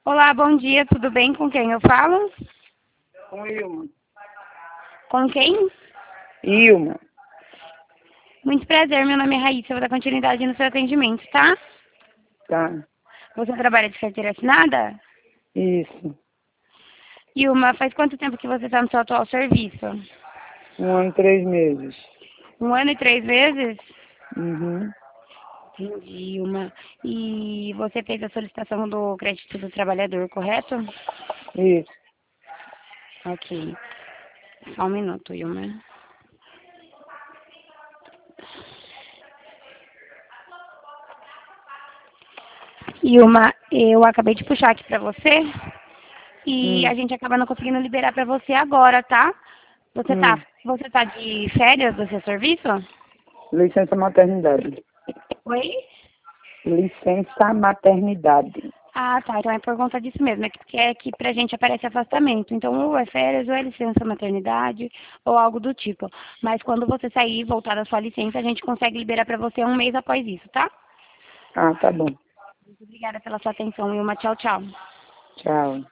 Olá, bom dia, tudo bem? Com quem eu falo? Com Ilma. Com quem? Ilma. Muito prazer, meu nome é Raíssa, eu vou dar continuidade no seu atendimento, tá? Tá. Você trabalha de carteira assinada? Isso. Ilma, faz quanto tempo que você está no seu atual serviço? 1 ano e 3 meses. 1 ano e 3 meses? Uhum. Entendi, Ilma. E você fez a solicitação do crédito do trabalhador, correto? Isso. Ok. Só um minuto, Ilma. Ilma, eu acabei de puxar aqui pra você e a Hum. gente acaba não conseguindo liberar pra você agora, tá? Você tá, Hum. você tá de férias do seu serviço? Licença maternidade. Oi? Licença maternidade. Ah, tá. Então é por conta disso mesmo. É que pra gente aparece afastamento. Então, ou é férias, ou é licença maternidade, ou algo do tipo. Mas quando você sair e voltar da sua licença, a gente consegue liberar pra você 1 mês após isso, tá? Ah, tá bom. Muito obrigada pela sua atenção, Wilma. Tchau, tchau. Tchau.